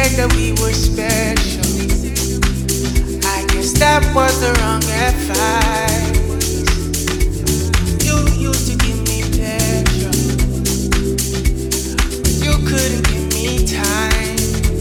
that we were special. I guess that was the wrong advice. You used to give me pleasure, but you couldn't give me time.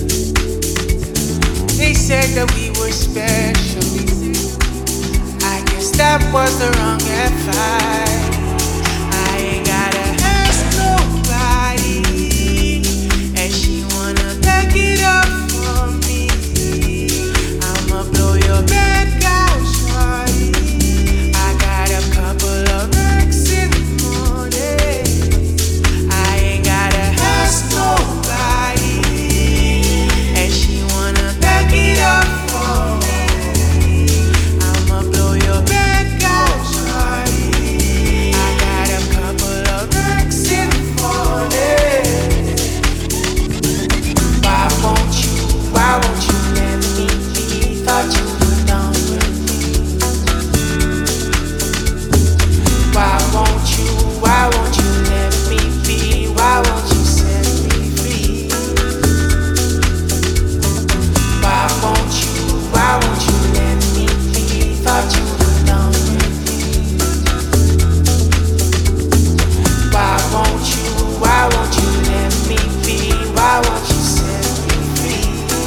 They said that we were special. I guess that was the wrong advice. I ain't gotta ask nobody, and she wanna back it up for me. I'ma blow your back out, shawty. I got a couple of racks in the morning. I ain't gotta ask nobody, and she wanna back it up for me. I'ma blow your back out, shawty. I got a couple of racks in the morning. Why won't you let me be? Thought you were done with me. Why won't you let me be? Why won't you set me free? Why won't you let me be? Thought you were done with me. Why won't you let me be? Why won't you set me free?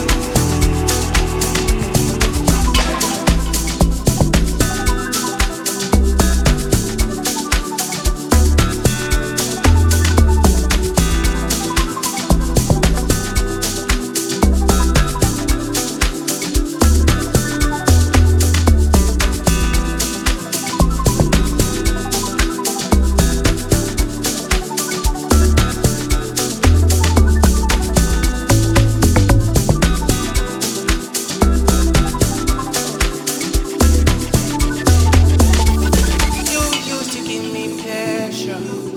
You used to give me pleasure.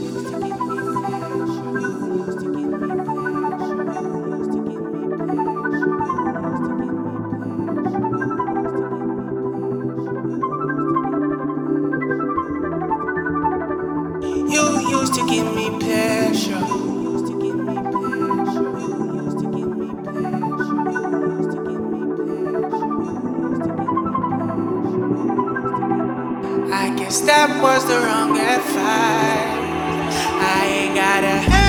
You used to give me pleasure. I guess that was the wrong advice. I ain't gotta